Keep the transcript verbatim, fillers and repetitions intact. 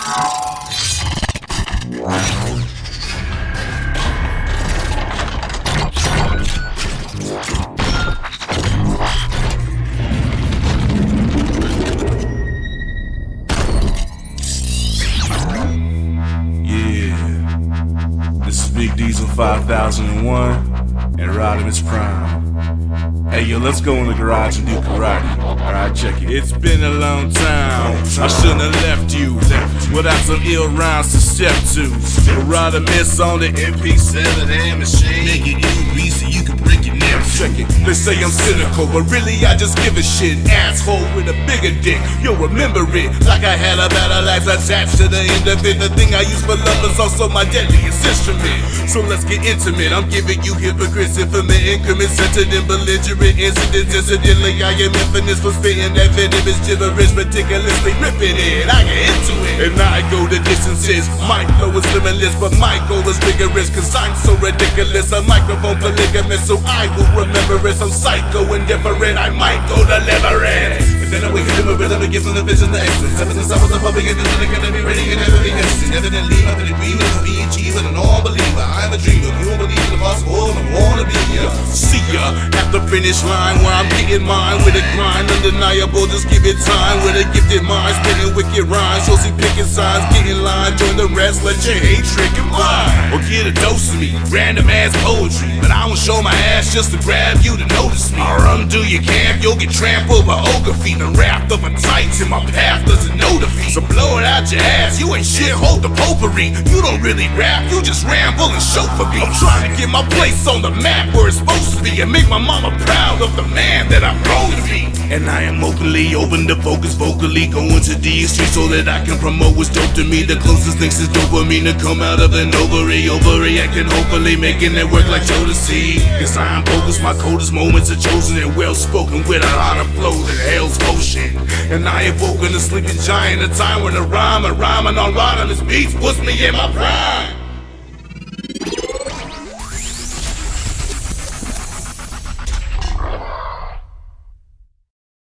This is Big Diesel five thousand one and Rodimus Prime. Hey yo, let's go in the garage and do karate. Alright, check it. It's been a long time. I shouldn't have left you without some ill rhymes to step to. Rodimus on the M P seven and machine. Make it U B so you can break your neck. Check it. They say I'm cynical, but really I just give a shit. Asshole with a bigger dick. You'll remember it like I had a battle axe attached to the end of it. The thing I use for love is also my deadliest instrument. So let's get intimate. I'm giving you hypocrites, infamous increments, centered in belligerent incidents. Incidentally, I am infamous for spitting that venomous gibberish, meticulously ripping it. I get into it, and I go the distances. My flow is limitless, but my goal is rigorous, cause I'm so ridiculous. A microphone polygamous, so I will remember it. I'm psycho indifferent, I might go deliverance. And then I wake up in my rhythm and give them the vision, the excellence. Ever since I was a puppy, and then I gotta be ready and never be hesitant. Evidently, I'm gonna be never be achieving an all-believer. I'm a dreamer, you don't believe in the possible, I wanna be ya. See ya at the finish line where I'm getting mine with a grind undeniable. Just give it time with a gifted mind, spinning wicked rhymes. So see picking signs, get in line, join the rest, let your hate trick and blind. Or get a dose of me, random ass poetry, but I won't show my ass just to grab you to notice me. Or undo your camp, you'll get trampled by ogre feet. The wrath of a titan, my path doesn't know defeat. So blow it out your ass, you ain't shit, hold the potpourri. You don't really rap, you just ramble and chauffeur beat. I'm trying to get my place on the map where it's supposed to be, and make my mama proud of the man that I'm grown to be. And I am openly open to focus vocally, going to the extreme so that I can promote what's dope to me. The closest things is dopamine to come out of an ovary, overreacting, hopefully making it work like Jodeci. Cause I am focused, my coldest moments are chosen and well spoken with a lot of flow that hell's motion. And I evoke a sleeping giant, a time when a rhyme, a rhyming on Rodimus beats puts me in my prime.